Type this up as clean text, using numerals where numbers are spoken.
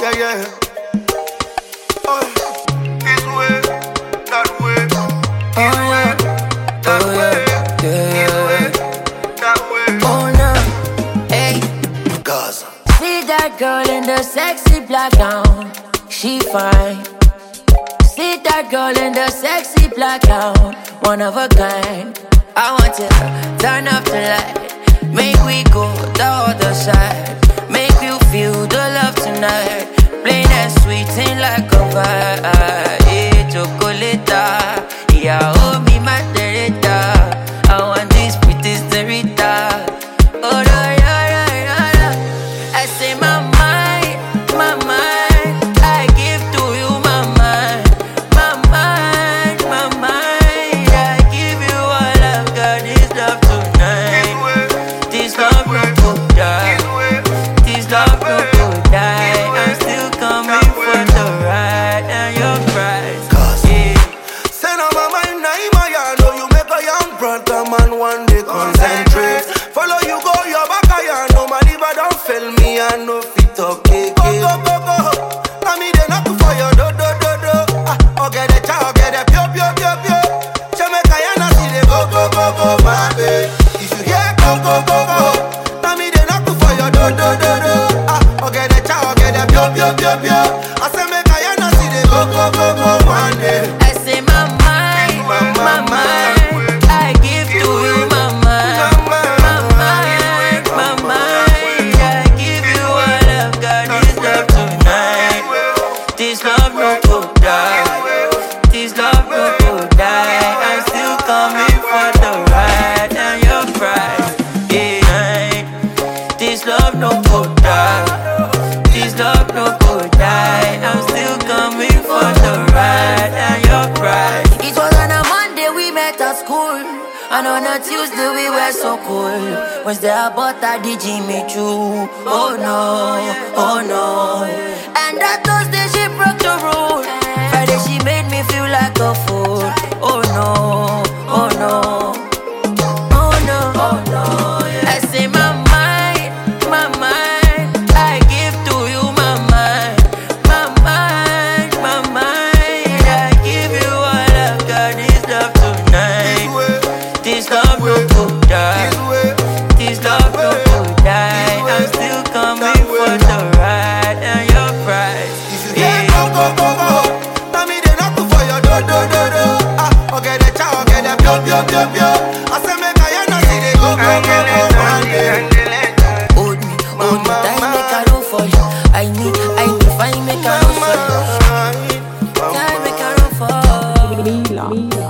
Yeah, yeah. Oh, this way, that way. This way, that way. This way, that way. Oh no, hey. Gaza. See that girl in the sexy black gown, she fine. See that girl in the sexy black gown, one of a kind. I want to turn off the light, make we go the other side. Make you feel the love tonight, plain and sweet, ain't like a vibe. Hey, chocolate, yeah, oh me margarita. I want this pretty Rita. Oh, yeah, yeah, yeah, yeah. I say my mind, I give to you my mind, I give you all I've got. This love tonight, this love no go die, this love no go die. I'm still coming for the ride and your price. Yeah. Say no my mind, I know you make a young brother man one day concentrate. Follow you go your back, I know my liver don't fail me, I know fit okay. Go, go, go, go. Now me they knock for your do. Oh get the chow, get the pio. Jamaica yana see they go, my baby. If you hear go. Now me they knock for your do. Oh get the chow, get the pio. I say make I yana see they go, one day. I say my mind, I give to you my mind, I give you all I've got. This love tonight, this love no go die, this love no go die. I'm still coming for the ride and your price. Yeah, this love no go die, this love no go die. I'm still coming for the ride and your price. It was on a Monday we met at school, and on a Tuesday we were so cool. Wednesday I bought a Jimmy Choo. Oh no. And that Thursday she broke the rule. Friday she made me feel like a fool. Oh no. I say my mind, I give to you my mind, I give you all I've got. This love tonight, this love no go die, this love no go die. I'm still coming for the ride and your price. If you hear go. Now me they knock for your do. Oh get the chow, get the pio. I say make I yana see they go, one day. Hold me tight, make I run for you. I need fine, make I run for you. Time, make I run for you.